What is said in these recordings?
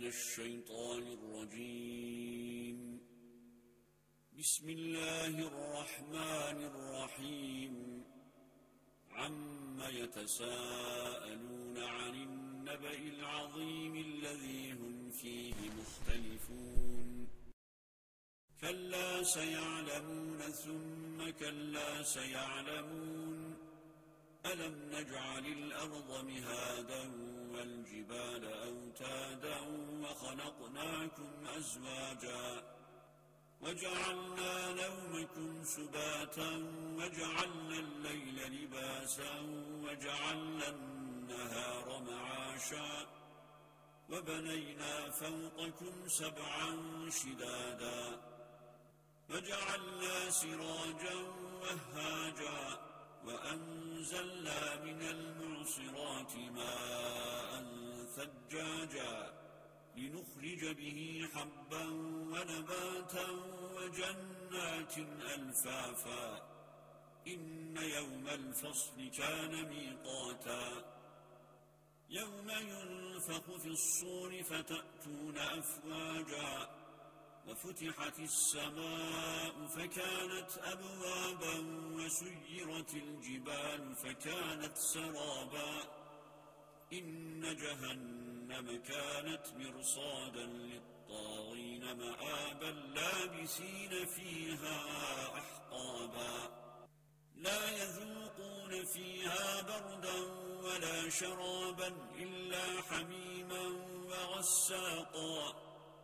من الشيطان الرجيم. بسم الله الرحمن الرحيم. عم يتساءلون عن النبأ العظيم الذي هم فيه مختلفون. كلا سيعلمون ثم كلا سيعلمون. ألم نجعل الأرض مهادا والجبال أوتادا وخلقناكم أزواجا وجعلنا نومكم سباتا وجعلنا الليل لباسا وجعلنا النهار معاشا وبنينا فوقكم سبعا شدادا وجعلنا سراجا وهاجا وأنزلنا من المعصرات ماء ثجاجا لنخرج به حبا ونباتا وجنات ألفافا. إن يوم الفصل كان ميقاتا. يوم ينفخ في الصور فتأتون أفواجا وفتحت السماء فكانت أبوابا وسيرت الجبال فكانت سرابا. إن جهنم كانت مرصادا للطاغين مآبا لابسين فيها أحقابا. لا يذوقون فيها بردا ولا شرابا إلا حميما وغساقا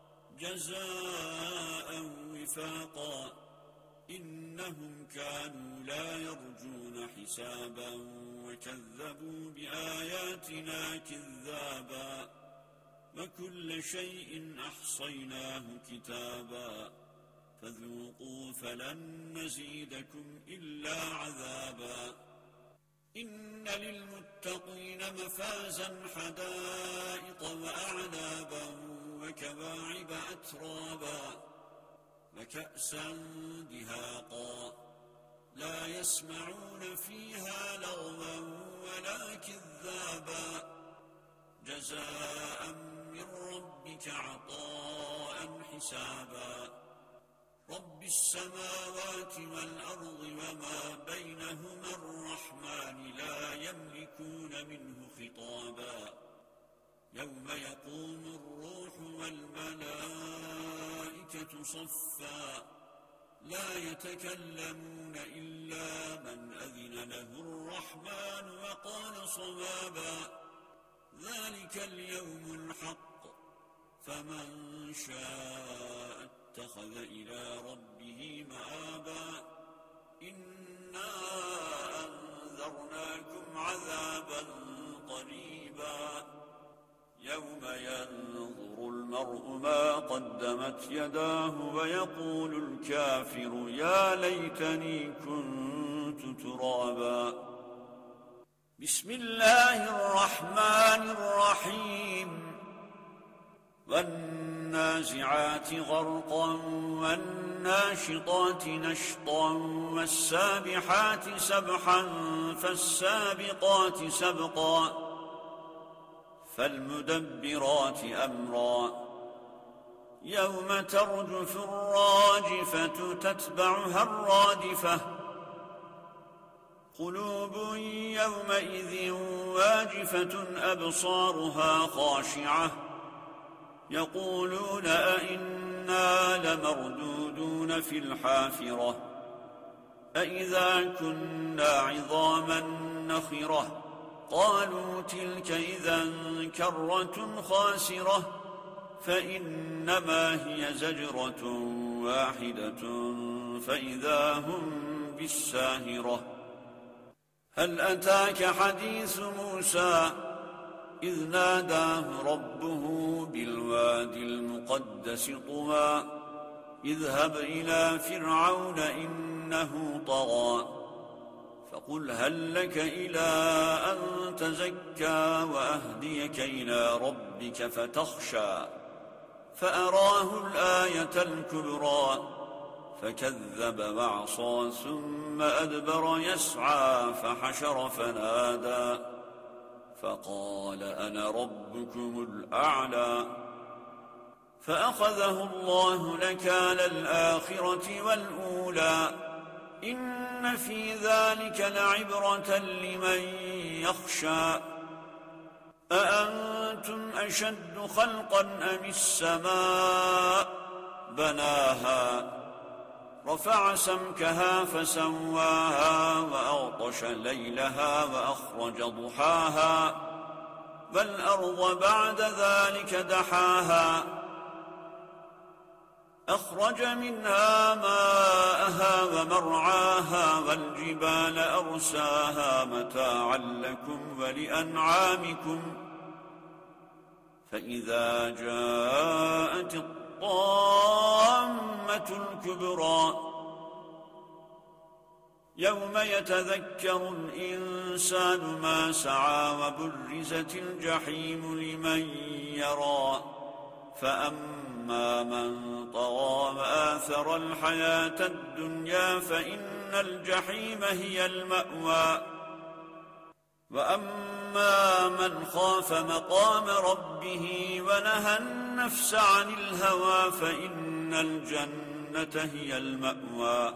جزاء وفاقا. إنهم كانوا لا يرجون حسابا وكذبوا بآياتنا كذابا. وكل شيء أحصيناه كتابا. فذوقوا فلن نزيدكم إلا عذابا. إن للمتقين مفازا حدائق وأعنابا وكواعب أترابا وكأسا دهاقا. لا يسمعون فيها لغوا ولا كذابا. جزاء من ربك عطاء حسابا. رب السماوات والأرض وما بينهما الرحمن لا يملكون منه خطابا. يوم يقوم الروح والملائكة صفا. لا يتكلمون إلا من أذن له الرحمن وقال صوابا. ذلك اليوم الحق. فمن شاء اتخذ إلى ربه مآبا. إنا أنذرناكم عذابا قريبا. يوم ينظر المرء ما قدمت يداه ويقول الكافر يا ليتني كنت ترابا. بسم الله الرحمن الرحيم. والنازعات غرقا والناشطات نشطا والسابحات سبحا فالسابقات سبقا فالمدبرات أمرا. يوم ترجف الراجفة تتبعها الرادفة. قلوب يومئذ واجفة أبصارها خاشعة يقولون أئنا لمردودون في الحافرة أئذا كنا عظاما نخرة. قالوا تلك إذا كرة خاسرة. فإنما هي زجرة واحدة فإذا هم بالساهرة. هل أتاك حديث موسى إذ ناداه ربه بالوادي المقدس طوى اذهب إلى فرعون إنه طغى فقل هل لك إلى أن تزكى وأهديك إلى ربك فتخشى. فأراه الآية الكبرى فكذب وعصى ثم أدبر يسعى فحشر فنادى فقال أنا ربكم الأعلى. فأخذه الله نكال الآخرة والأولى إن في ذلك لعبرة لمن يخشى أأنتم أشد خلقا أم السماء بناها رفع سمكها فسواها وأغطش ليلها وأخرج ضحاها والأرض بعد ذلك دحاها أخرج منها ماءها ومرعاها والجبال أرساها متاعا لكم ولأنعامكم فإذا جاءت الطامة الكبرى يوم يتذكر الإنسان ما سعى وبرزت الجحيم لمن يرى فأما من طغى وآثر الحياة الدنيا فإن الجحيم هي المأوى وأما من خاف مقام ربه ونهى النفس عن الهوى فإن الجنة هي المأوى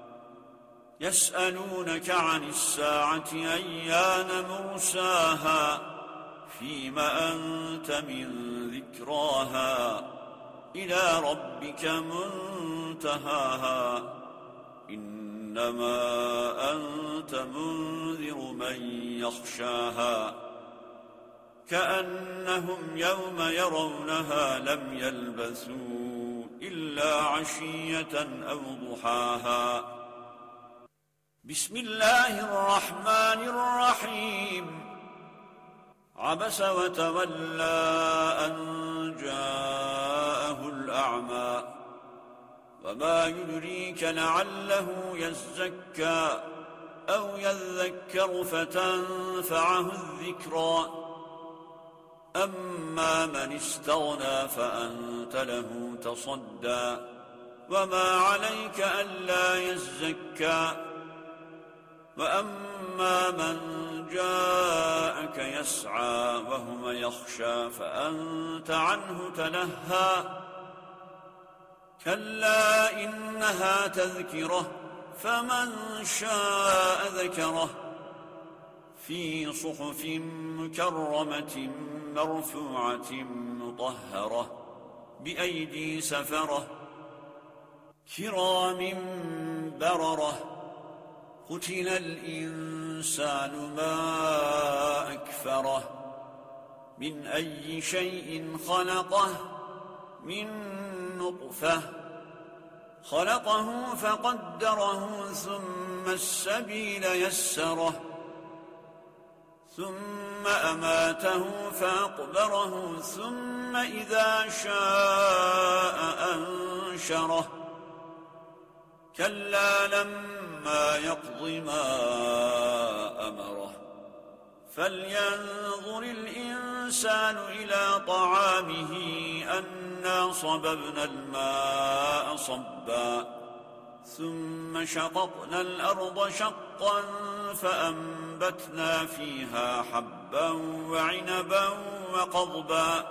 يسألونك عن الساعة أيان مرساها فيم أنت من ذكراها إلى ربك منتهاها إنما أنت منذر من يخشاها كأنهم يوم يرونها لم يلبثوا إلا عشية أو ضحاها بسم الله الرحمن الرحيم عبس وتولى أن جاءه الأعمى وما يدريك لعله يزكى أو يذكر فتنفعه الذكرى أما من استغنى فأنت له تصدى وما عليك ألا يزكى وأما من جاءك يسعى وهو يخشى فأنت عنه تلهى كلا إنها تذكرة فمن شاء ذكره في صحف مكرمة مرفوعة مطهرة بأيدي سفرة كرام بررة قتل الإنسان ما أكفره من أي شيء خلقه من نطفة خلقه فقدره ثم السبيل يسره ثم أماته فأقبره ثم إذا شاء أنشره كلا لما يقض ما أمره فلينظر الإنسان إلى طعامه أنا صببنا الماء صبا ثم شققنا الأرض شقا فأنبتنا فيها حبا وعنبا وقضبا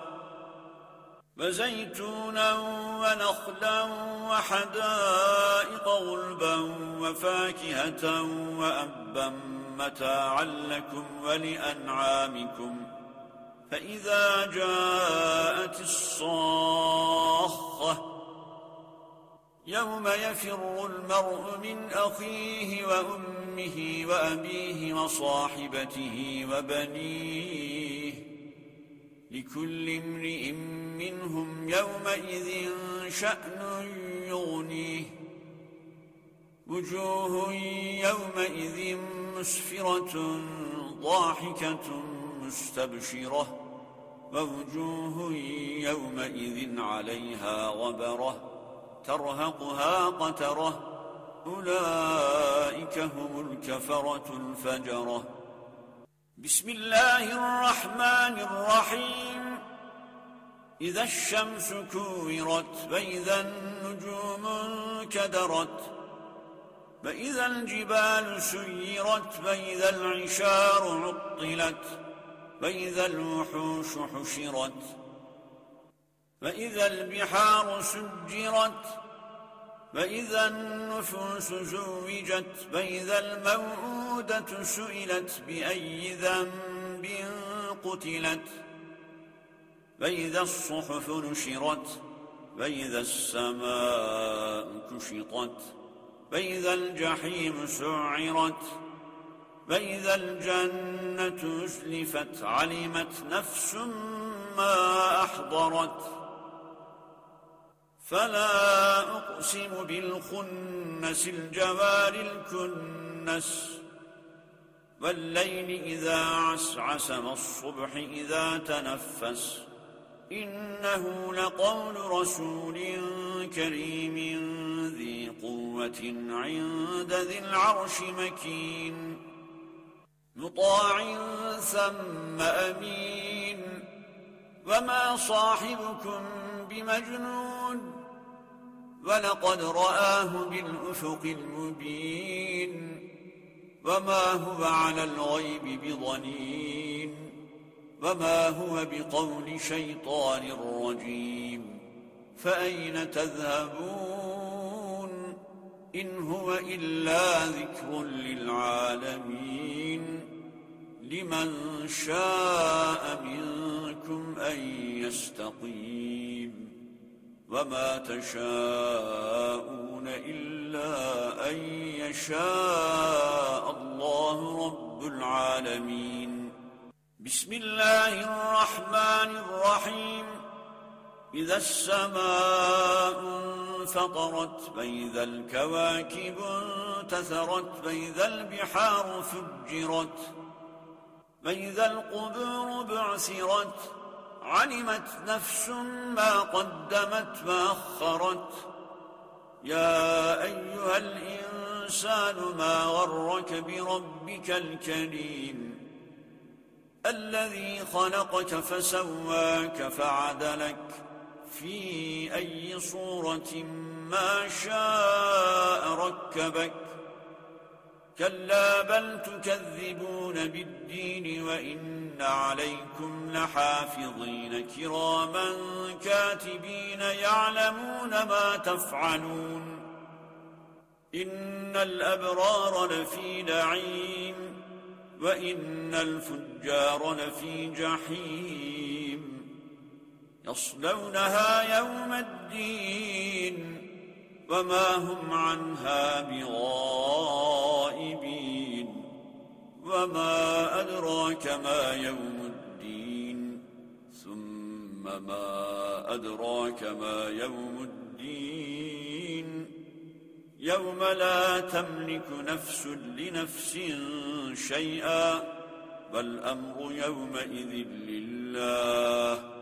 وزيتونا ونخلا وحدائق غلبا وفاكهة وأبا متاعا لكم ولأنعامكم فإذا جاءت الصاخة يوم يفر المرء من أخيه وأمه وأبيه وصاحبته وبنيه لكل امرئ منهم يومئذ شأن يغنيه وجوه يومئذ مسفرة ضاحكة مستبشرة ووجوه يومئذ عليها غبرة ترهقها قترة أولئك هم الكفرة الفجرة بسم الله الرحمن الرحيم إذا الشمس كورت وإذا النجوم انكدرت وإذا الجبال سيرت وإذا العشار عطلت وإذا الوحوش حشرت فإذا البحار سجرت فإذا النفوس زوجت فإذا الموءودة سئلت بأي ذنب قتلت فإذا الصحف نشرت فإذا السماء كشطت فإذا الجحيم سعرت فإذا الجنة أزلفت علمت نفس ما أحضرت فلا أقسم بالخنس الجوار الكنس والليل إذا عسعس والصبح إذا تنفس إنه لقول رسول كريم ذي قوة عند ذي العرش مكين مطاع ثم أمين وما صاحبكم بمجنون ولقد رآه بالأفق المبين وما هو على الغيب بضنين وما هو بقول شيطان رجيم فأين تذهبون إن هو إلا ذكر للعالمين لمن شاء منكم أن يستقيم وما تشاءون إلا أن يشاء الله رب العالمين بسم الله الرحمن الرحيم إذا السماء انفطرت فإذا الكواكب انتثرت فإذا البحار فجرت فإذا القبور بعثرت علمت نفس ما قدمت وأخرت يا أيها الإنسان ما غرك بربك الكريم الذي خلقك فسواك فعدلك في أي صورة ما شاء ركبك كلا بل تكذبون بالدين وإن عليكم لحافظين كراما كاتبين يعلمون ما تفعلون إن الأبرار لفي نعيم وإن الفجار لفي جحيم يصلونها يوم الدين وما هم عنها بغائبين وما أدراك ما يوم الدين ثم ما أدراك ما يوم الدين يوم لا تملك نفس لنفس شيئا والأمر يومئذ لله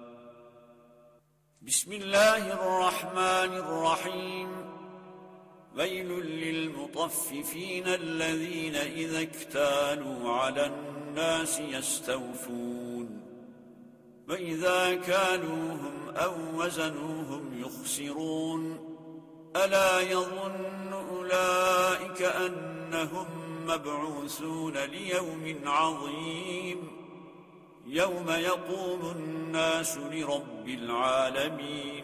بسم الله الرحمن الرحيم ويل للمطففين الذين إذا اكتالوا على الناس يستوفون وإذا كالوهم أو وزنوهم يخسرون ألا يظن أولئك أنهم مبعوثون ليوم عظيم يوم يقوم الناس لرب العالمين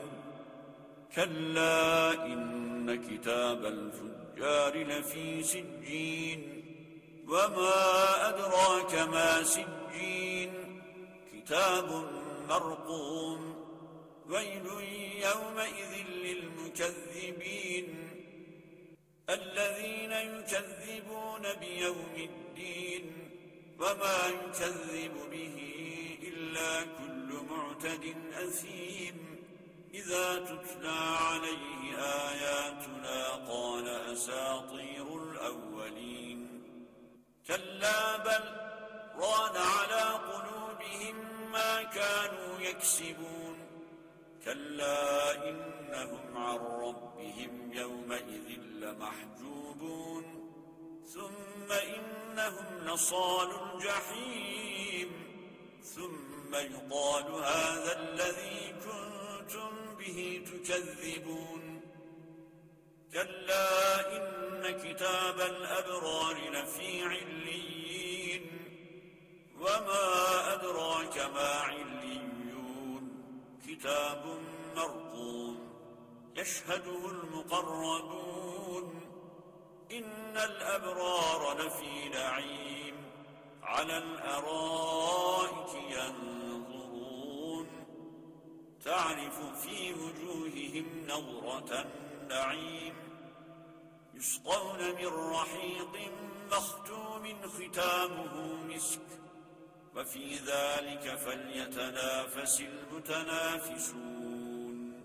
كلا إن كتاب الفجار لفي سجين وما أدراك ما سجين كتاب مرقوم ويل يومئذ للمكذبين الذين يكذبون بيوم الدين وما يكذب به إلا كل معتد أثيم إذا تتلى عليه آياتنا قال أساطير الأولين كلا بل ران على قلوبهم ما كانوا يكسبون كلا إنهم عن ربهم يومئذ لمحجوبون ثم إنهم لصال الجحيم ثم يقال هذا الذي كنتم به تكذبون كلا إن كتاب الأبرار لفي عليين وما أدراك ما عليون كتاب مرقوم يشهده المقربون إن الأبرار لفي نعيم على الأرائك ينظرون تعرف في وجوههم نظرة النعيم يسقون من رحيق مختوم ختامه مسك وفي ذلك فليتنافس المتنافسون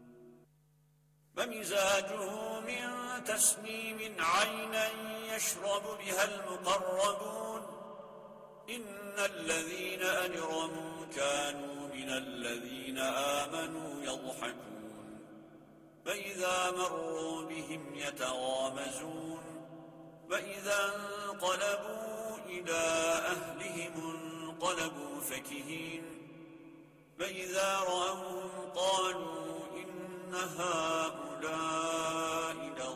ومزاجه من تسنيم عينا يشرب بها المقربون إن الذين أجرموا كانوا من الذين آمنوا يضحكون فإذا مروا بهم يتغامزون وإذا انقلبوا إلى أهلهم انقلبوا فكهين فإذا رأوهم قالوا إن هؤلاء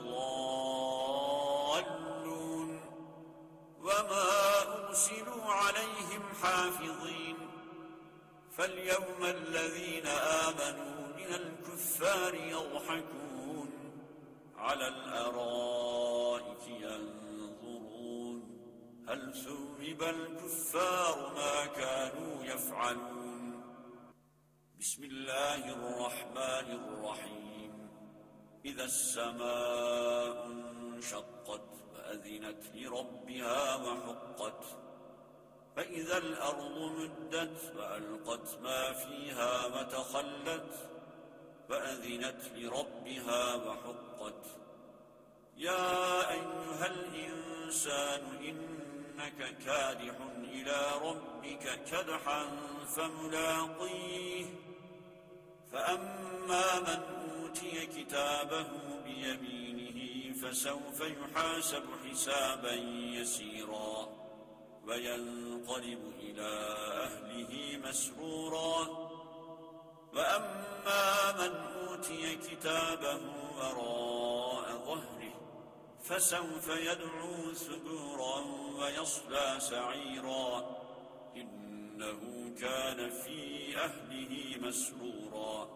لضالون وما أرسلوا عليهم حافظين فاليوم الذين آمنوا من الكفار يضحكون على الأرائك ينظرون هل ثوب الكفار ما كانوا يفعلون بسم الله الرحمن الرحيم إذا السماء انشقت وأذنت لربها وحقت فإذا الأرض مدت وألقت ما فيها وتخلت وأذنت لربها وحقت يا أيها الإنسان إنك كادح إلى ربك كدحا فملاقيه فأما من أوتي كتابه بيمينه فسوف يحاسب حسابا يسيرا وينقلب إلى أهله مسرورا وأما من أوتي كتابه وراء ظهره فسوف يدعو ثبورا ويصلى سعيرا إنه كان في أهله مسرورا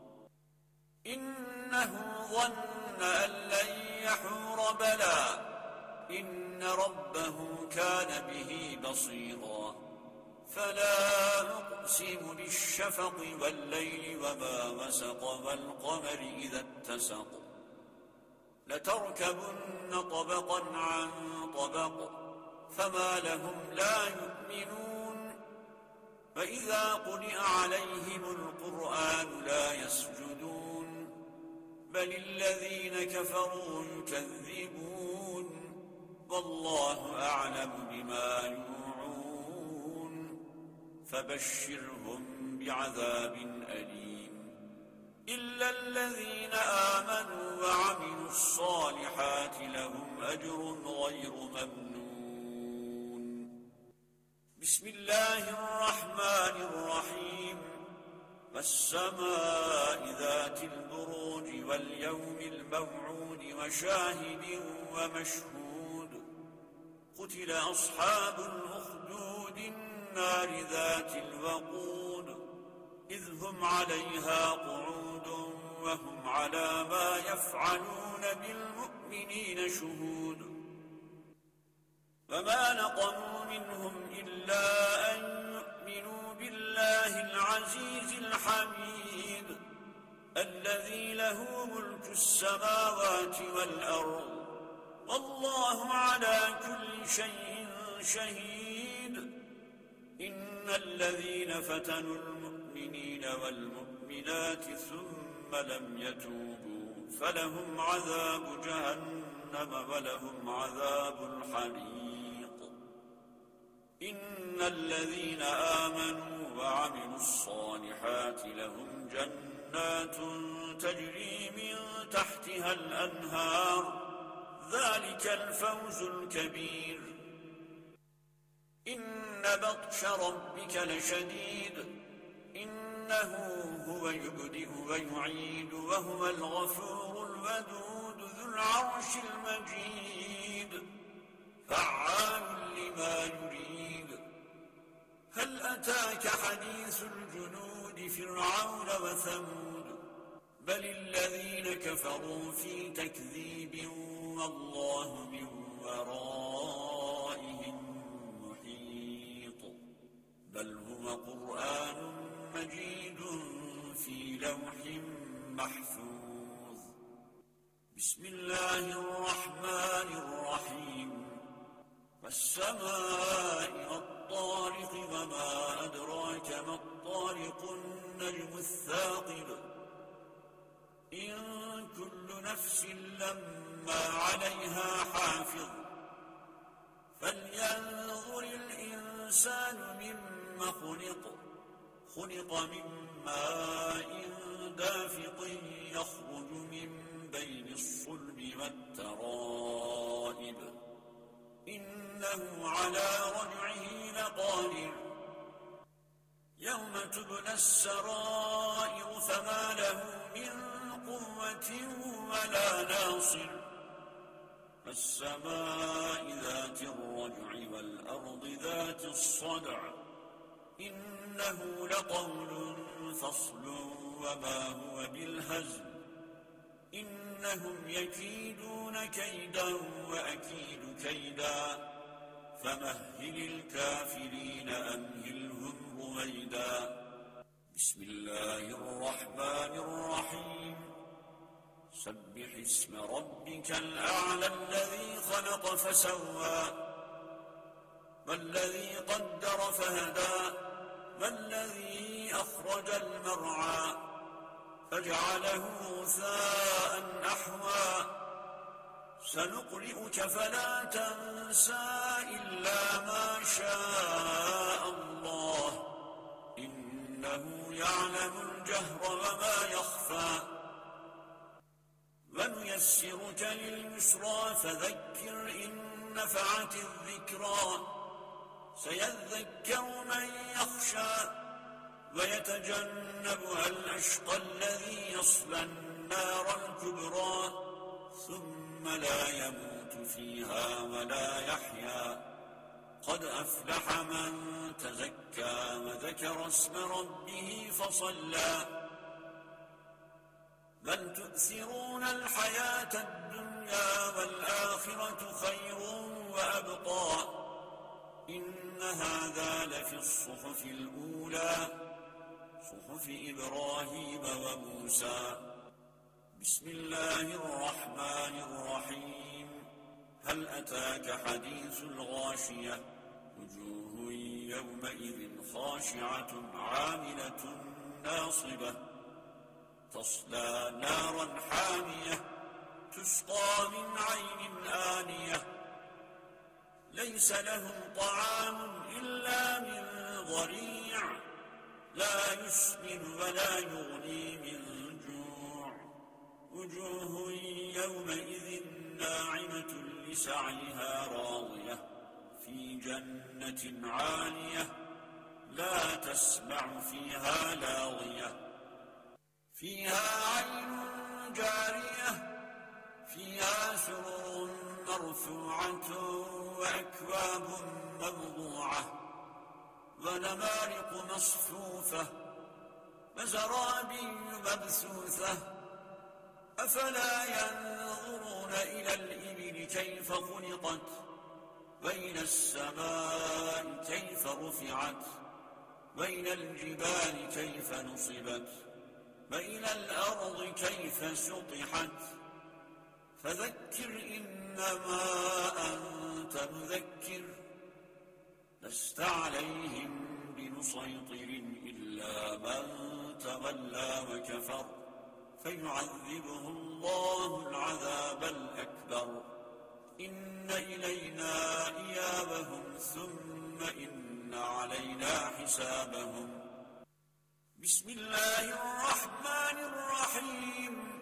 إنه ظن أن لن يحور بلى إن ربه كان به بصيرا فلا أقسم بالشفق والليل وما وسق والقمر إذا اتسق لتركبن طبقا عن طبق فما لهم لا يؤمنون فإذا قرئ عليهم القرآن لا يسجدون بل الذين كفروا يكذبون والله أعلم بما يوعون فبشرهم بعذاب أليم إلا الذين آمنوا وعملوا الصالحات لهم أجر غير ممنون بسم الله الرحمن الرحيم والسماء ذات البروج واليوم الموعود وشاهد ومشهود قتل أصحاب الأخدود النار ذات الوقود إذ هم عليها قعود وهم على ما يفعلون بالمؤمنين شهود وما نقموا منهم إلا أن يؤمنوا بالله العزيز الحميد الذي له ملك السماوات والأرض والله على كل شيء شهيد إن الذين فتنوا المؤمنين والمؤمنات ثم لم يتوبوا فلهم عذاب جهنم ولهم عذاب الحريق إن الذين آمنوا وعملوا الصالحات لهم جنات تجري من تحتها الأنهار ذلك الفوز الكبير إن بطش ربك لشديد إنه هو يبدئ ويعيد وهو الغفور الودود ذو العرش المجيد فعال لما يريد هل أتاك حديث الجنود جنود فرعون وثمود بل الذين كفروا في تكذيب والله من ورائهم محيط بل هو قرآن مجيد في لوح محفوظ بسم الله الرحمن الرحيم والسماء والطارق وما أدراك ما الطارق النجم الثاقب إن كل نفس لما عليها حافظ فلينظر الإنسان مما خلق من ماء دافق يخرج من بين الصلب والترائب إنه على رجعه لقادر يوم تبلى السرائر فما له من قوة ولا ناصر فالسماء ذات الرجع والأرض ذات الصدع إنه لقول فصل وما هو بالهزل إنهم يكيدون كيدا وأكيد كيدا فمهل الكافرين أمهلهم رويدا بسم الله الرحمن الرحيم سبح اسم ربك الأعلى الذي خلق فسوى والذي قدر فهدى والذي أخرج المرعى فجعله غثاء أحوى سنقرئك فلا تنسى إلا ما شاء الله إنه يعلم الجهر وما يخفى ونيسرك لليسرى فذكر إن نفعت الذكرى سيذكر من يخشى ويتجنبها الأشقى الذي يصلى النار الكبرى ثم لا يموت فيها ولا يحيا قد أفلح من تزكى وذكر اسم ربه فصلى بل تؤثرون الحياة الدنيا والآخرة خير وأبقى إن هذا لفي الصحف الأولى صحف إبراهيم وموسى بسم الله الرحمن الرحيم هل أتاك حديث الغاشية وجوه يومئذ خاشعة عاملة ناصبة تصلى نارا حامية تسقى من عين آنية ليس لهم طعام إلا من ضريع لا يسمن ولا يغني من جوع وجوه يومئذ ناعمة لسعيها راضية في جنة عالية لا تسمع فيها لاغية فيها عين جارية فيها سرر مرفوعة وأكواب موضوعة ونمارق مصفوفة وزرابي مبثوثة أفلا ينظرون إلى الإبل كيف خلقت وإلى السماء كيف رفعت وإلى الجبال كيف نصبت وإلى الأرض كيف سطحت فذكر إنما أنت مذكر لست عليهم بمسيطر إلا من تولى وكفر فيعذبه الله العذاب الأكبر إن إلينا إيابهم ثم إن علينا حسابهم بسم الله الرحمن الرحيم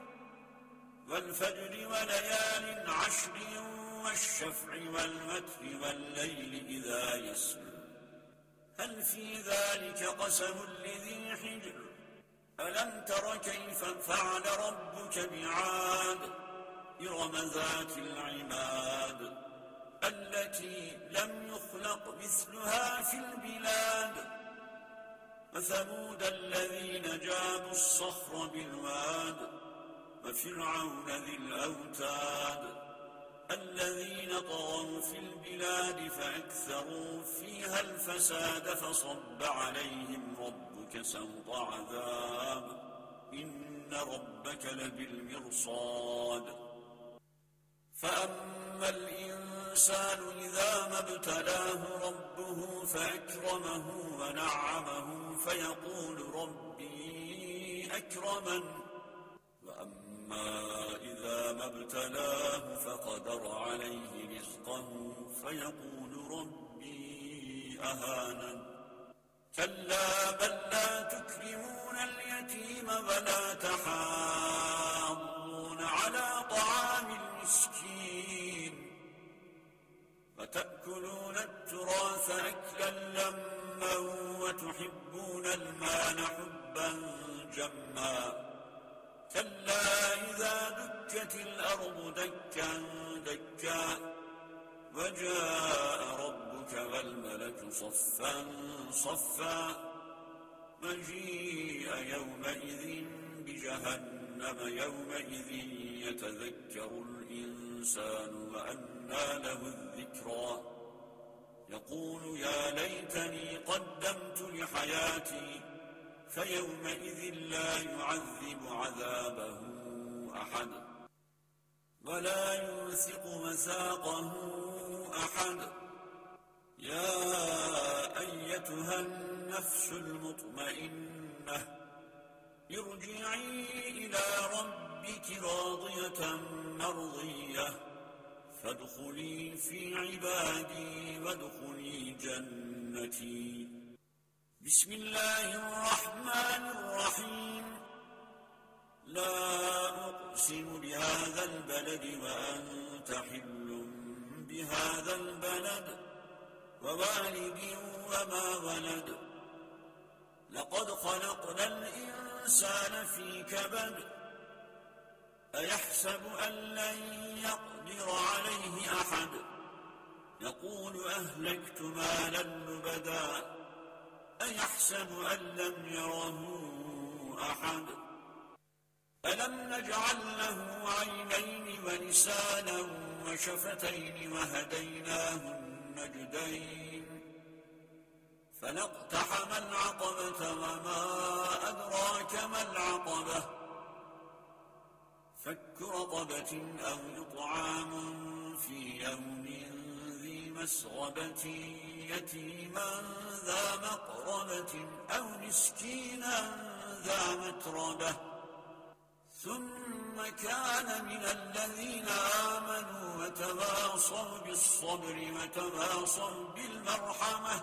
والفجر وليال عشر والشفع والوتر والليل إذا يسر هل في ذلك قسم لذي حجر ألم تر كيف فعل ربك بعاد إرم ذات العماد التي لم يخلق مثلها في البلاد وثمود الذين جابوا الصخر بالواد وفرعون ذي الأوتاد الذين طغوا في البلاد فأكثروا فيها الفساد فصب عليهم ربك سوط عذاب إن ربك لبالمرصاد فأما الإنسان إذا ما ابتلاه ربه فأكرمه ونعمه فيقول ربي أكرمن وأما إذا ما ابتلاه فقدر عليه رزقه فيقول ربي أهانن كلا بل لا تكرمون اليتيم ولا تحاضون على طعام المسكين وتأكلون التراث أكلا لما وتحبون المال حبا جما كلا إذا دكت الأرض دكا دكا وجاء ربك والملك صفا صفا وجيء يومئذ بجهنم يومئذ يتذكر الإنسان وأنى له الذكرى يقول يا ليتني قدمت لحياتي فيومئذ لا يعذب عذابه أحد ولا يوثق وثاقه أحد يا أيتها النفس المطمئنة ارجعي إلى ربك راضية مرضية فادخلي في عبادي وادخلي جنتي بسم الله الرحمن الرحيم لا أقسم بهذا البلد وأنت حل بهذا البلد ووالد وما ولد لقد خلقنا الإنسان في كبد أيحسب أن لن يقدر عليه أحد يقول أهلكت مالا لبدا أيحسب أن لم يره أحد ألم نجعل له عينين ولسانا وشفتين وهديناه النجدين فلاقتحم العقبة وما أدراك ما العقبة فك رقبة أو إطعام في يوم ذي مسغبة يتيما ذا مقربة أو مسكينا ذا متربة ثم كان من الذين آمنوا وتواصوا بالصبر وتواصوا بالمرحمة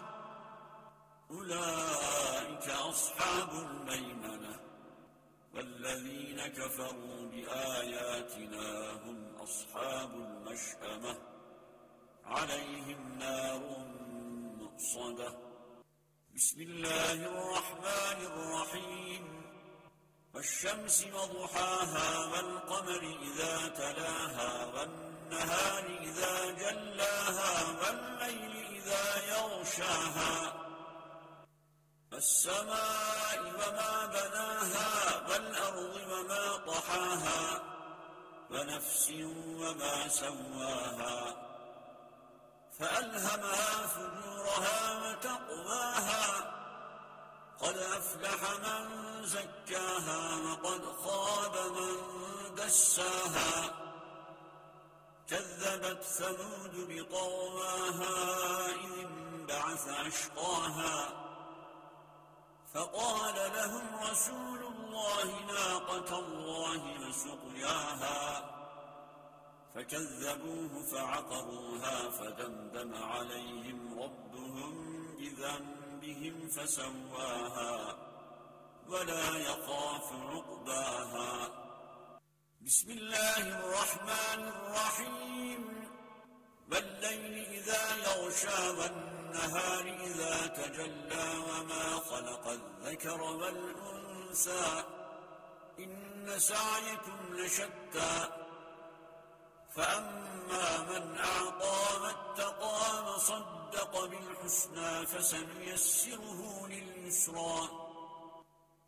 أولئك أصحاب الميمنة والذين كفروا بآياتنا هم أصحاب المشأمة عليهم نار مؤصدة بسم الله الرحمن الرحيم والشمس وضحاها والقمر إذا تلاها والنهار إذا جلاها والليل إذا يغشاها والسماء وما بناها والأرض وما طحاها ونفس وما سواها فألهمها فجورها وتقواها قد أفلح من زكاها وقد خاب من دساها كذبت ثمود بطغواها إذ انبعث أشقاها فقال لهم رسول الله ناقة الله وسقياها فكذبوه فعقروها فدمدم عليهم ربهم بذنبهم فسواها ولا يخاف عقباها بسم الله الرحمن الرحيم والليل إذا يغشى والنهار إذا تجلى وما خلق الذكر والأنثى إن سعيكم لشتى فأما من أعطى واتقى وصدق بالحسنى فسنيسره لليسرى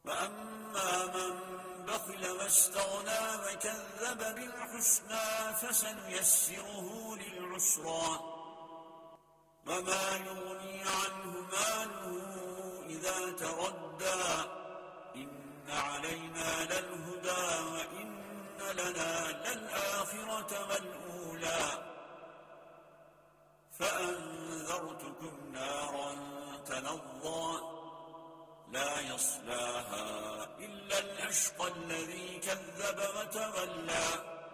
وأما من بخل واستغنى وكذب بالحسنى فسنيسره للعسرى وما يغني عنه ماله إذا تردى إن علينا للهدى وإن لنا للآخرة والأولى فأنذرتكم نارا تلظى لا يصلاها إلا الأشقى الذي كذب وتولى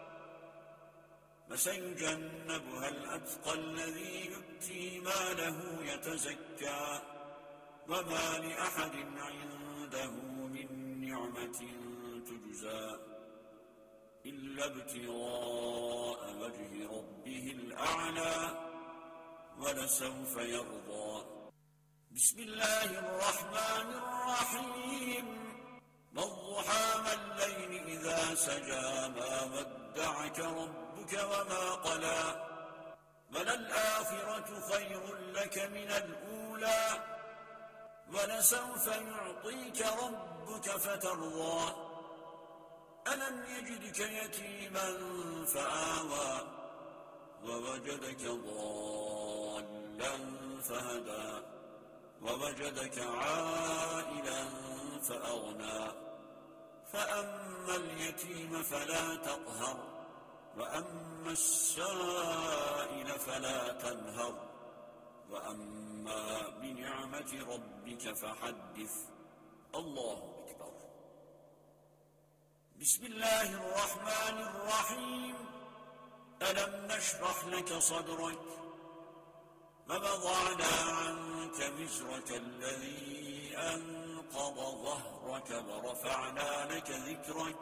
وسيجنبها الأتقى الذي يؤتي ماله يتزكى وما لأحد عنده من نعمة تجزى إلا ابتغاء وجه ربه الأعلى ولسوف يرضى. بسم الله الرحمن الرحيم. والضحى والليل إذا سجى ما ودعك ربك وما قلى وللآخرة خير لك من الأولى ولسوف يعطيك ربك فترضى ألم يجدك يتيما فآوى ووجدك ضالا فهدى ووجدك عائلا فأغنى فأما اليتيم فلا تقهر وأما السائل فلا تنهر وأما بنعمة ربك فحدث. الله أكبر. بسم الله الرحمن الرحيم. ألم نشرح لك صدرك ووضعنا عنك وزرك الذي أنقض ظهرك ورفعنا لك ذكرك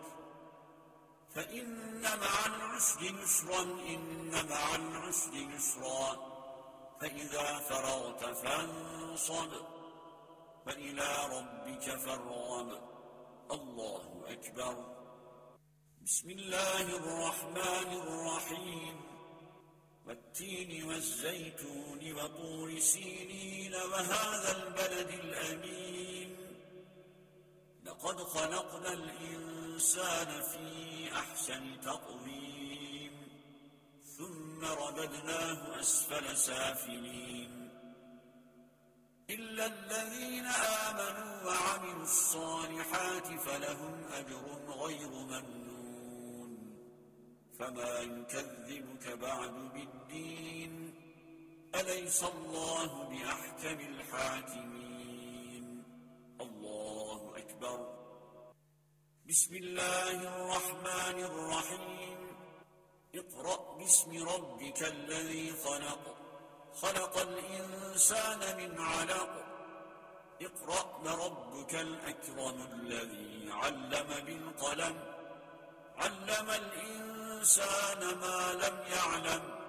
فإن مع العسر يسرا إن مع العسر يسرا فإذا فرغت فانصب وإلى ربك فارغب. الله أكبر. بسم الله الرحمن الرحيم. والتين والزيتون وطور سينين وهذا البلد الأمين لقد خلقنا الإنسان في أحسن تقويم ثم رددناه أسفل سافلين إلا الذين آمنوا وعملوا الصالحات فلهم أجر غير ممنون فما يكذبك بعد بالدين أليس الله بأحكم الحاكمين. الله أكبر. بسم الله الرحمن الرحيم. اقرأ باسم ربك الذي خلق خلق الإنسان من علق اقرأ وربك الأكرم الذي علم بالقلم علم الإنسان ما لم يعلم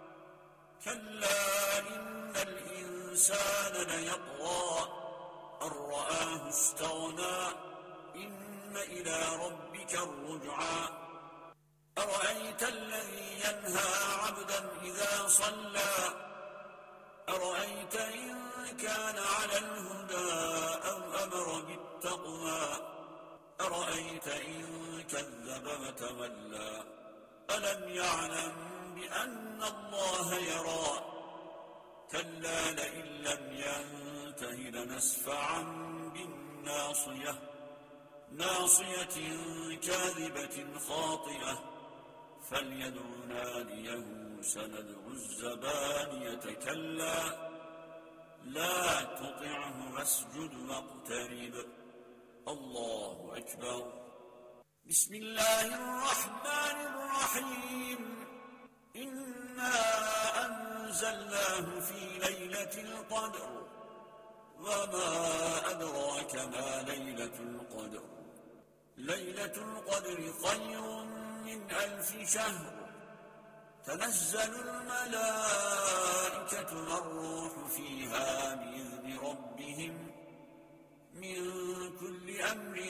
كلا إن الإنسان ليطغى أن رآه استغنى إن إلى ربك الرجعى أرأيت الذي ينهى عبدا إذا صلى أرأيت إن كان على الهدى أو أمر بالتقوى أرأيت إن كذب وتولى ألم يعلم بأن الله يرى كلا لئن لم ينته لنسفعا بالناصية ناصية كاذبة خاطئة فليدع ناديه سندع الزبانية كلا لا تطعه واسجد واقترب. الله أكبر. بسم الله الرحمن الرحيم. إنا أنزلناه في ليلة القدر وما أدراك ما ليلة القدر ليلة القدر خير من 1000 شهر تنزل الملائكة والروح فيها بإذن ربهم من كل أمر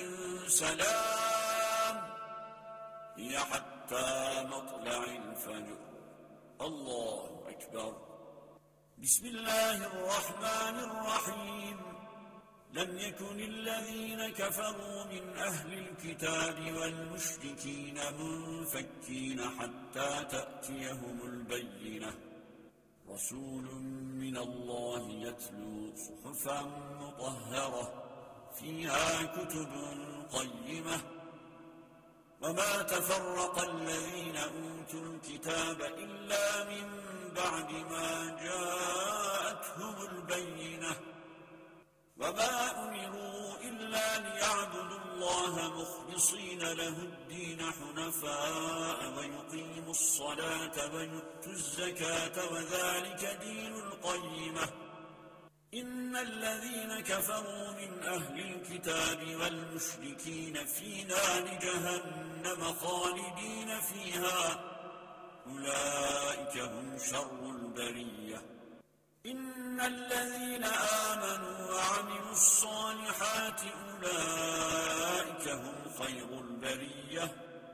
سلام هي حتى مطلع الفجر. الله أكبر. بسم الله الرحمن الرحيم. لم يكن الذين كفروا من أهل الكتاب والمشركين منفكين حتى تأتيهم البينة رسول من الله يتلو صحفا مطهرة فيها كتب قيمة وما تفرق الذين أوتوا الكتاب إلا من بعد ما جاءتهم البينة وما أمروا إلا ليعبدوا الله مخلصين له الدين حنفاء ويقيموا الصلاة ويؤتوا الزكاة وذلك دين القيمة إن الذين كفروا من أهل الكتاب والمشركين في نار جهنم خالدين فيها أولئك هم شر البرية إن الذين آمنوا وعملوا الصالحات أولئك هم خير البرية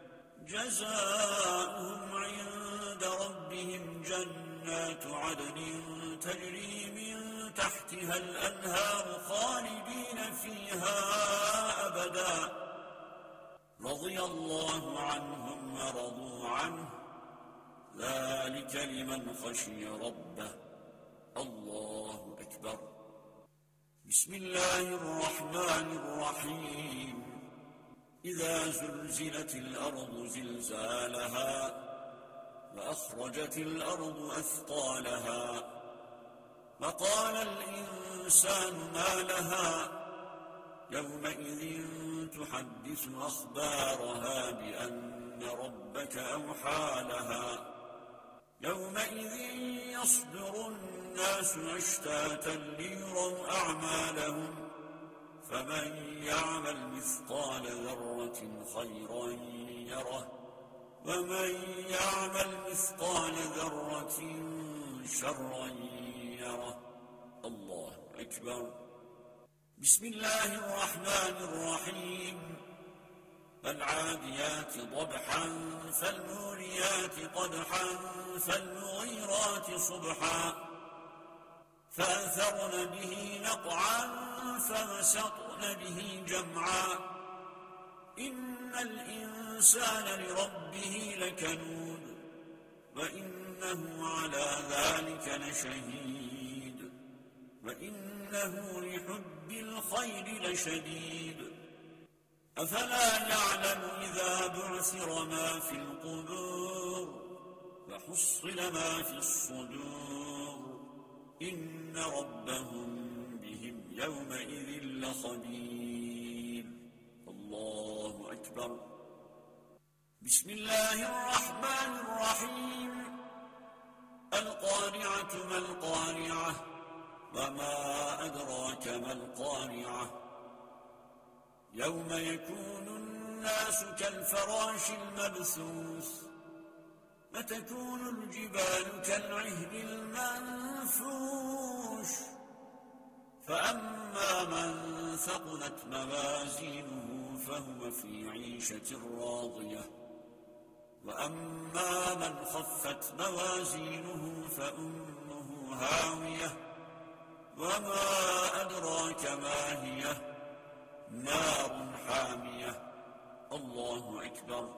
جزاؤهم عند ربهم جنات عدن تجري من تحتها الأنهار خالدين فيها أبدا رضي الله عنهم ورضوا عنه ذلك لمن خشي ربه الله أكبر بسم الله الرحمن الرحيم إذا زلزلت الأرض زلزالها وأخرجت الأرض أثقالها وقال الإنسان ما لها يومئذ تحدث أخبارها بأن ربك أوحى لها يومئذ يصدر الناس أشتاتا ليروا أعمالهم فمن يعمل مثقال ذرة خيرا يره ومن يعمل مثقال ذرة شرا يره الله أكبر بسم الله الرحمن الرحيم فالعاديات ضبحا فالموريات قدحا فالمغيرات صبحا فأثرن به نقعا فوسطن به جمعا إن الإنسان لربه لكنود وإنه على ذلك لشهيد وإنه لحب الخير لشديد أفلا يعلم إذا بعثر ما في القبور وحصل ما في الصدور إن ربهم بهم يومئذ لخبير الله أكبر بسم الله الرحمن الرحيم القارعة ما القارعة وما أدراك ما القارعة يوم يكون الناس كالفراش المبثوث وتكون الجبال كالعهن المنفوش فأما من ثقلت موازينه فهو في عيشة راضية وأما من خفت موازينه فأمه هاوية وما أدراك ما هي نار حامية الله أكبر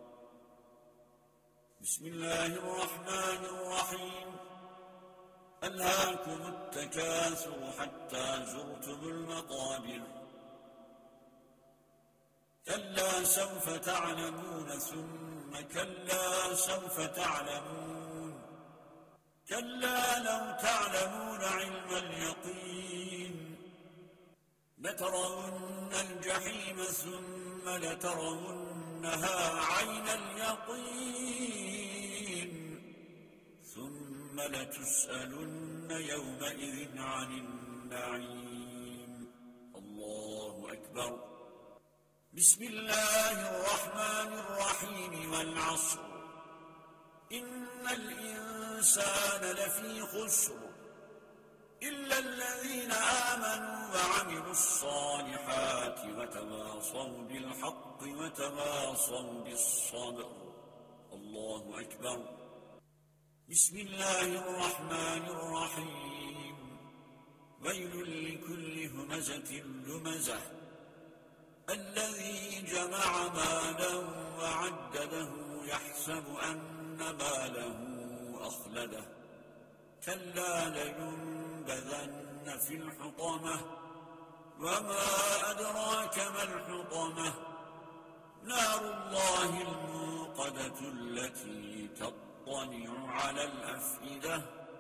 بسم الله الرحمن الرحيم ألهاكم التكاثر حتى زرتم المقابر كلا سوف تعلمون ثم كلا سوف تعلمون كلا لو تعلمون علم اليقين لترون الجحيم ثم لترونها عين اليقين ثم لتسألن يومئذ عن النعيم الله أكبر بسم الله الرحمن الرحيم والعصر إن الإنسان لفي خسر إلا الذين آمنوا وعملوا الصالحات وتواصوا بالحق وتواصوا بالصبر الله أكبر بسم الله الرحمن الرحيم ويل لكل همزة لمزة الذي جمع مالا وعدده يحسب أن ماله أخلده كلا لينبذن في الحطمة وما أدراك ما الحطمة نار الله الموقدة التي تطلع على الأفئدة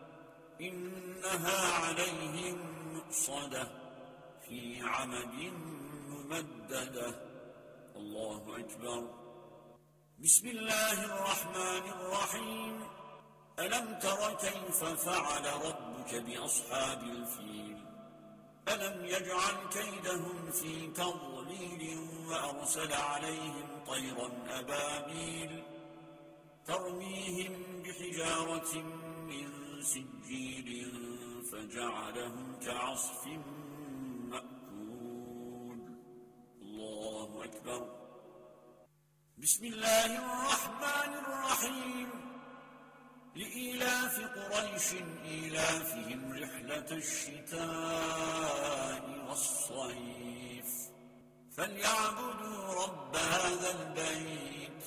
إنها عليهم مؤصدة في عمد ممددة الله أكبر. بسم الله الرحمن الرحيم. ألم تر كيف فعل ربك بأصحاب الفيل ألم يجعل كيدهم في تضليل وأرسل عليهم طيرا أبابيل ترميهم بحجارة من سجيل فجعلهم كعصف مأكول الله أكبر. بسم الله الرحمن الرحيم. لإيلاف قريش إيلافهم رحلة الشتاء والصيف فليعبدوا رب هذا البيت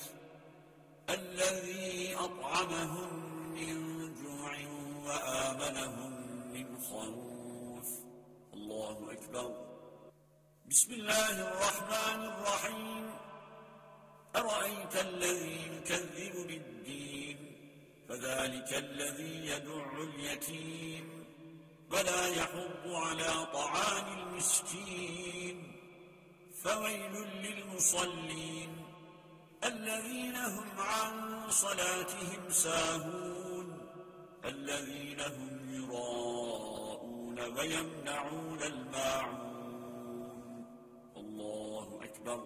الذي أطعمهم من جوع وآمنهم من خوف الله أكبر. بسم الله الرحمن الرحيم. أرأيت الذي يكذب بالدين فذلك الذي يدع اليتيم ولا يحض على طعام المسكين فويل للمصلين الذين هم عن صلاتهم ساهون الذين هم يراءون ويمنعون الماعون الله أكبر.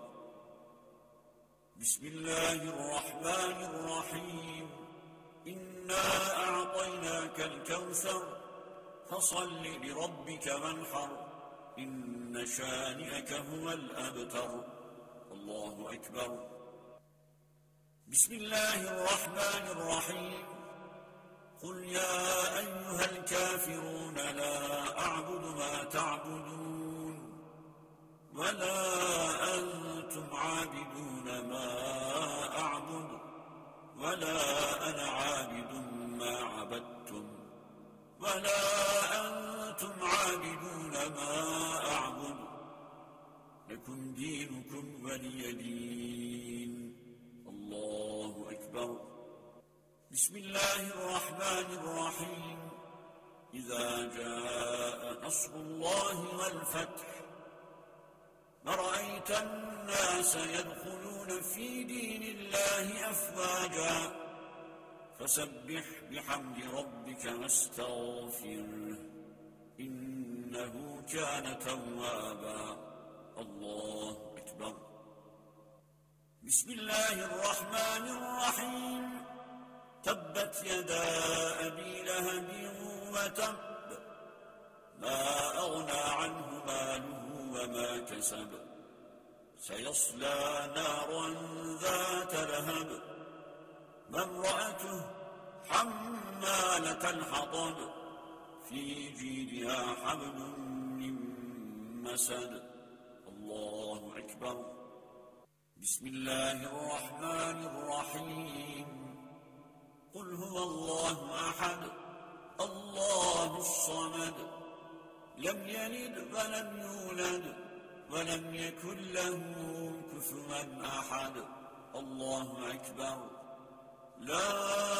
بسم الله الرحمن الرحيم. إنا أعطيناك الكوثر فصل لربك وانحر إن شانئك هو الأبتر الله أكبر. بسم الله الرحمن الرحيم. قل يا أيها الكافرون لا أعبد ما تعبدون ولا أنتم عابدون ما أعبد ولا أنا عابد ما عبدتم ولا أنتم عابدون ما أعبد لكم دينكم ولي دين الله أكبر. بسم الله الرحمن الرحيم. إذا جاء نصر الله والفتح ورأيت الناس يدخلون في دين الله أفواجا فسبح بحمد ربك واستغفره إنه كان توابا الله أكبر. بسم الله الرحمن الرحيم. تبت يدا أبي لهب وتب ما أغنى عنه ماله وما كسب سيصلى نارا ذات لهب وامرأته حمالة الحطب في جيدها حبل من مسد الله أكبر. بسم الله الرحمن الرحيم. قل هو الله أحد الله الصمد لم يلد ولم يولد ولم يكن له كفوا أحد الله أكبر. لا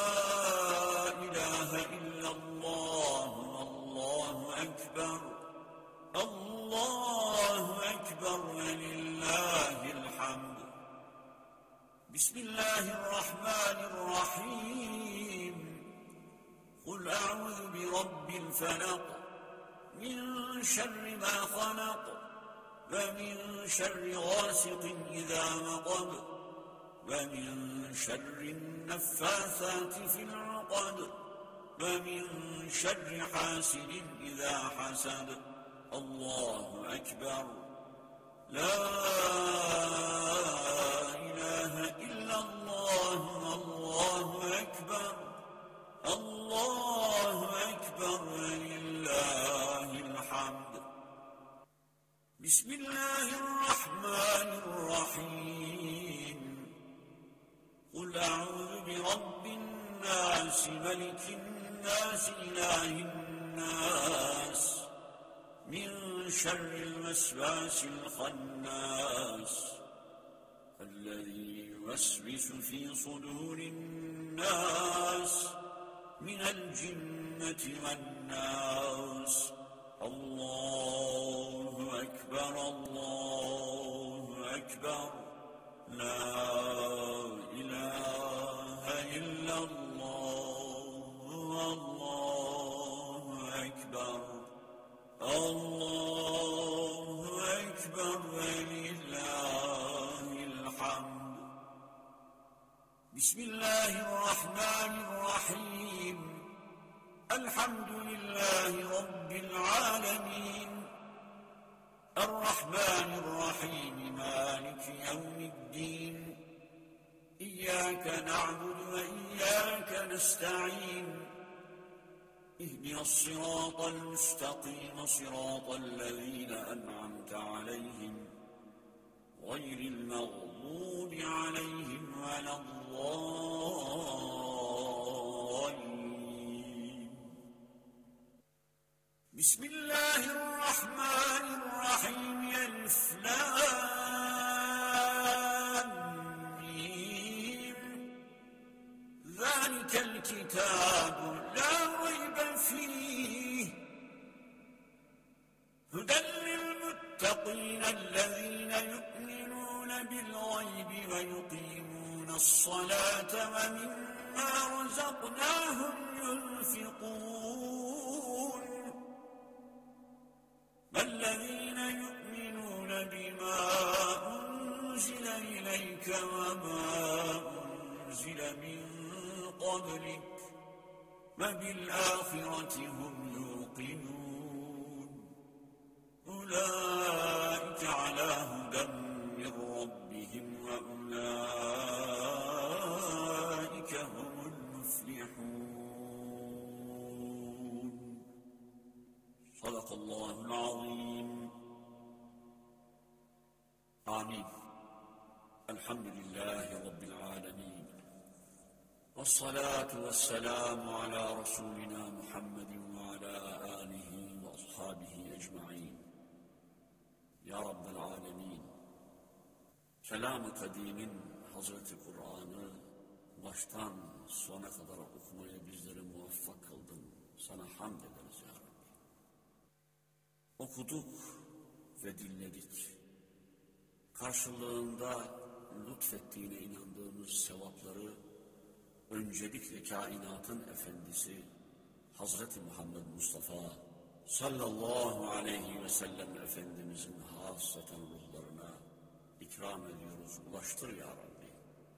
إله إلا الله والله أكبر الله أكبر ولله الحمد. بسم الله الرحمن الرحيم. قل أعوذ برب الفلق من شر ما خلق ومن شر غاسق إذا وقب ومن شر النفاثات في العقد ومن شر حاسد إذا حسد الله أكبر. لا إله إلا الله والله أكبر الله أكبر ولله الحمد. شر الوسواس الخناس الذي يوسوس في صدور الناس من الجنة والناس. الله أكبر الله أكبر لا إله إلا الله الله أكبر الله أكبر ولله الحمد. بسم الله الرحمن الرحيم. الحمد لله رب العالمين الرحمن الرحيم مالك يوم الدين إياك نعبد وإياك نستعين اهدنا الصراط المستقيم صراط الذين أنعمت عليهم غير المغضوب عليهم ولا الضالين. بسم الله الرحمن الرحيم. ألف لام ميم ذلك الكتاب لا ريب فيه هدى للمتقين الذين يؤمنون بالغيب ويقيمون الصلاة ومما رزقناهم ينفقون والذين يؤمنون بما أنزل إليك وما أنزل من قبلك وبالآخرة هم يوقنون أولئك على هدى من ربهم وأولئك هم المفلحون. صدق الله العظيم. آمين. الحمد لله رب العالمين والصلاة والسلام على رسولنا محمد وعلى آله وأصحابه أجمعين. Ya Rabbel Alemin, Kelam-ı Kadim'in Hazreti Kur'an'ı baştan sona kadar okumaya bizleri muvaffak kıldın. Sana hamd ederiz ya Rabbi. Okuduk ve dinledik. Karşılığında lütfettiğine inandığımız sevapları öncelikle kainatın efendisi Hazreti Muhammed Mustafa sallallahu aleyhi ve sellem Efendimizin hasaten ruhlarına ikram ediyoruz. Ulaştır ya Rabbi.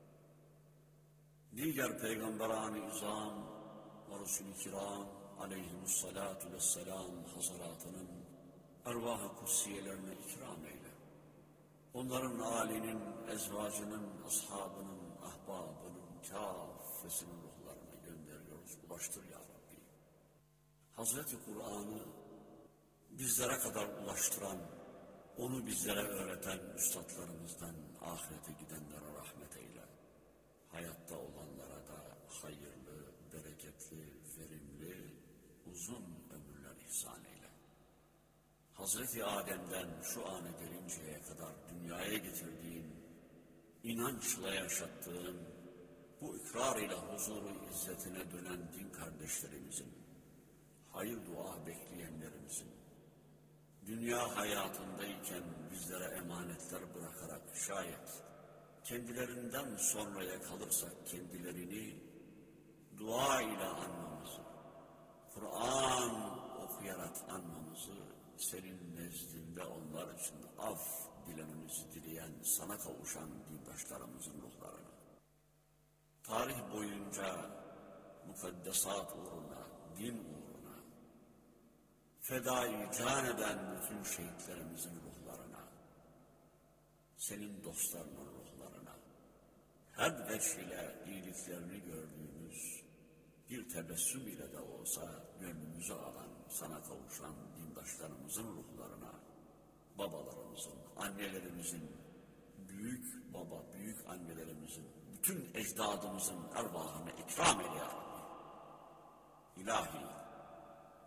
Diğer peygamberani izam ve Resul-i Kiram aleyhimussalatu vesselam hazaratının ervah-ı kutsiyelerine ikram eyle. Onların âlinin, ezvacının, ashabının, ahbabının, kâffesinin ruhlarına gönderiyoruz. Ulaştır ya Rabbi. Hazreti Kur'an'ı bizlere kadar ulaştıran, onu bizlere öğreten üstadlarımızdan ahirete gidenlere rahmet eyle. Hayatta olanlara da hayırlı, bereketli, verimli, uzun ömürler ihsan eyle. Hazreti Adem'den şu ana gelinceye kadar dünyaya getirdiğin, inançla yaşattığın, bu ikrar ile huzuru izzetine dönen din kardeşlerimizin, hayır dua bekleyenlerimizin, dünya hayatındayken bizlere emanetler bırakarak şayet kendilerinden sonraya kalırsak kendilerini dua ile anmamızı, Kur'an okuyarak anmamızı, senin nezdinde onlar için af dilememizi dileyen, sana kavuşan dindaşlarımızın ruhlarına, tarih boyunca mukaddesat uğruna, din uğruna, fedai can eden bütün şehitlerimizin ruhlarına, senin dostlarının ruhlarına, her veçile iyiliklerini gördüğümüz, bir tebessüm ile de olsa gönlümüzü alan, sana kavuşan dindaşlarımızın ruhlarına, babalarımızın, annelerimizin, büyük baba, büyük annelerimizin, bütün ecdadımızın ervahını ikram eyle ya Rabbi. İlahi,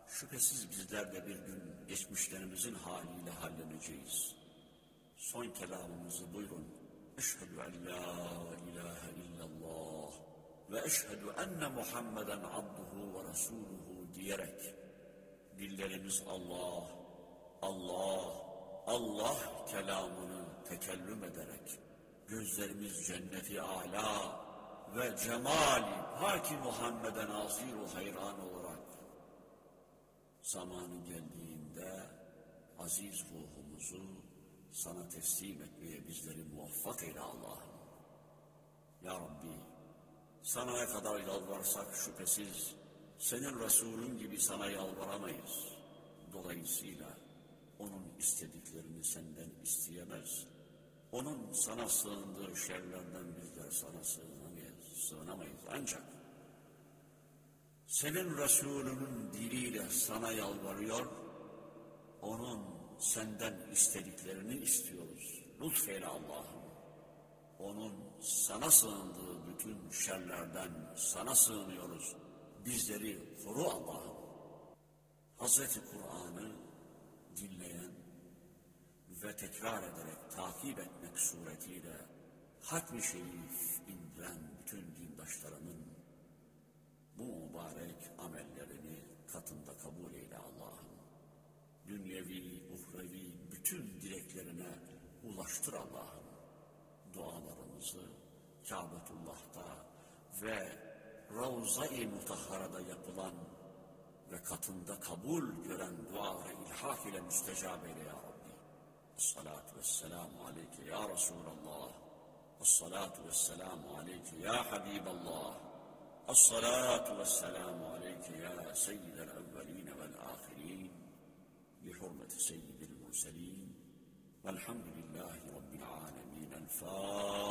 şüphesiz bizler de bir gün geçmişlerimizin haliyle halleneceğiz. Son kelamımızı buyurun. Eşhedü en la ilahe illallah ve eşhedü enne Muhammeden abduhu ve resuluhu diyerek dillerimiz Allah, Allah, Allah kelamını tekellüm ederek gözlerimiz cenneti âlâ ve cemali Haki Muhammed'e nazir-u hayran olarak zamanı geldiğinde aziz ruhumuzu sana teslim etmeye bizleri muvaffak eyle Allah'ım. Ya Rabbi, sana ne kadar yalvarsak şüphesiz senin Resulün gibi sana yalvaramayız. Dolayısıyla onun istediklerini senden isteyemez. Onun sana sığındığı şerlerden bizler sana sığınamayız. Ancak senin Resulünün diliyle sana yalvarıyor, onun senden istediklerini istiyoruz. Lütfeyle Allah'ım. Onun sana sığındığı bütün şerlerden sana sığınıyoruz. Bizleri koru Allah'ım. Hazreti Kur'an'ı dinleyen ve tekrar ederek takip etmek suretiyle Hatmi Şerif indiren bütün dindaşlarımın bu mübarek amellerini katında kabul eyle Allah'ım. Dünyevi, uhrevi bütün dileklerine ulaştır Allah'ım. Dualarımızı Kâbetullah'ta ve Ravza-i Mutahhara'da yapılan ve katında kabul gören dua ve ilhak ile müstecab eyle ya Rabbi. Esselatu vesselamu aleyke ya Resulallah. Esselatu vesselamu aleyke ya Habiballah. Esselatu vesselamu aleyke ya seyyidel evveline vel ahirin. Bihurmeti seyyidil murselin. Velhamdülillahi Rabbil alemin. El Fatiha.